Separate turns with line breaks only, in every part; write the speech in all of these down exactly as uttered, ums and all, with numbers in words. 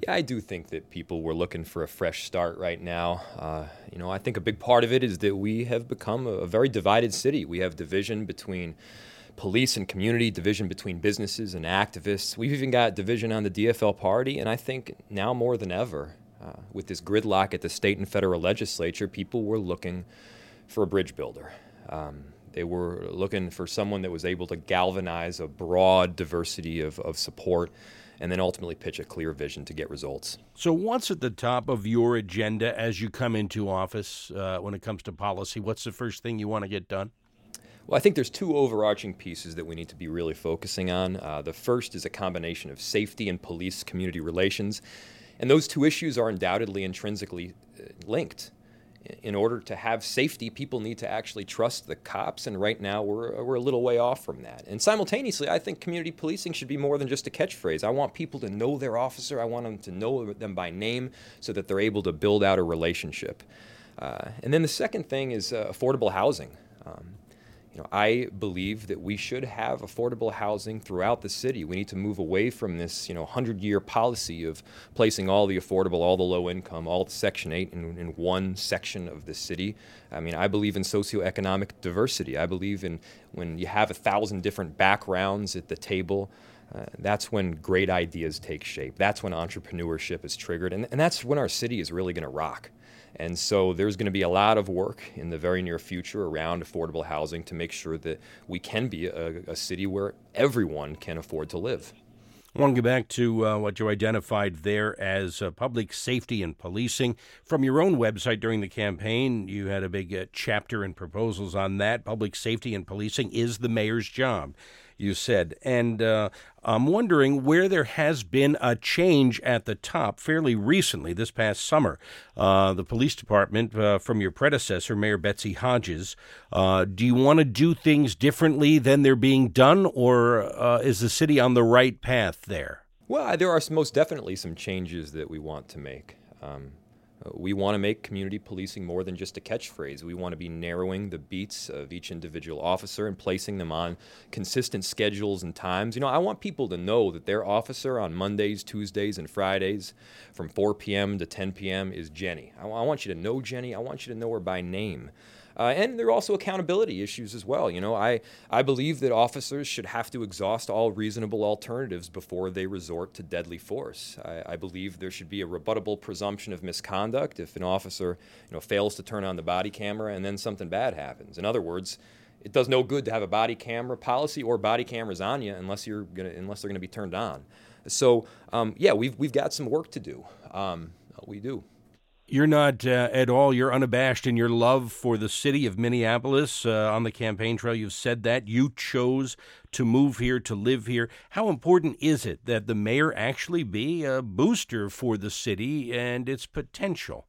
Yeah, I do think that people were looking for a fresh start right now. Uh, you know, I think a big part of it is that we have become a, a very divided city. We have division between police and community, division between businesses and activists. We've even got division on the D F L party, and I think now more than ever, uh, with this gridlock at the state and federal legislature, people were looking for a bridge builder. Um, they were looking for someone that was able to galvanize a broad diversity of, of support and then ultimately pitch a clear vision to get results.
So what's at the top of your agenda as you come into office uh, when it comes to policy? What's the first thing you want to get done?
Well, I think there's two overarching pieces that we need to be really focusing on. Uh, the first is a combination of safety and police community relations, and those two issues are undoubtedly intrinsically uh, linked. In order to have safety, people need to actually trust the cops, and right now we're, we're a little way off from that. And simultaneously, I think community policing should be more than just a catchphrase. I want people to know their officer. I want them to know them by name so that they're able to build out a relationship. Uh, and then the second thing is uh, affordable housing. Um, You know, I believe that we should have affordable housing throughout the city. We need to move away from this, you know, hundred-year policy of placing all the affordable, all the low-income, all the Section eight in, in one section of the city. I mean, I believe in socioeconomic diversity. I believe in when you have a thousand different backgrounds at the table, uh, that's when great ideas take shape. That's when entrepreneurship is triggered, and, and that's when our city is really going to rock. And so there's going to be a lot of work in the very near future around affordable housing to make sure that we can be a, a city where everyone can afford to live.
I want to get back to uh, what you identified there as uh, public safety and policing. From your own website during the campaign, you had a big uh, chapter and proposals on that. Public safety and policing is the mayor's job, you said. And uh, I'm wondering where there has been a change at the top fairly recently, this past summer. Uh, the police department uh, from your predecessor, Mayor Betsy Hodges. Uh, do you want to do things differently than they're being done, or uh, is the city on the right path there?
Well, there are most definitely some changes that we want to make. Um, We want to make community policing more than just a catchphrase. We want to be narrowing the beats of each individual officer and placing them on consistent schedules and times. You know, I want people to know that their officer on Mondays, Tuesdays, and Fridays from four p.m. to ten p.m. is Jenny. I, I want you to know Jenny. I want you to know her by name. Uh, and there are also accountability issues as well. You know, I, I believe that officers should have to exhaust all reasonable alternatives before they resort to deadly force. I, I believe there should be a rebuttable presumption of misconduct if an officer, you know, fails to turn on the body camera and then something bad happens. In other words, it does no good to have a body camera policy or body cameras on you unless you're gonna unless they're gonna be turned on. So um, yeah, we've we've got some work to do. Um, we do.
You're not uh, at all, you're unabashed in your love for the city of Minneapolis. Uh, on the campaign trail, you've said that. You chose to move here, to live here. How important is it that the mayor actually be a booster for the city and its potential?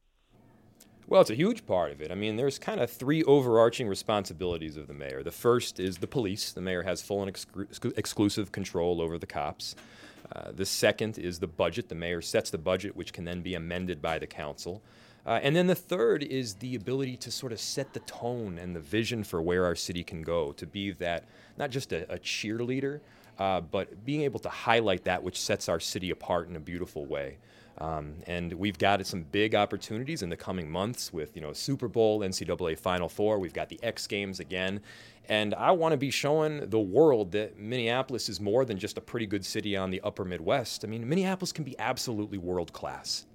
Well, it's a huge part of it. I mean, there's kind of three overarching responsibilities of the mayor. The first is the police. The mayor has full and exclu- exclusive control over the cops. Uh, the second is the budget. The mayor sets the budget, which can then be amended by the council. Uh, and then the third is the ability to sort of set the tone and the vision for where our city can go, to be that, not just a, a cheerleader, uh, but being able to highlight that which sets our city apart in a beautiful way. Um, and we've got some big opportunities in the coming months with, you know, Super Bowl, N C double A Final Four. We've got the X Games again. And I want to be showing the world that Minneapolis is more than just a pretty good city on the upper Midwest. I mean, Minneapolis can be absolutely world class.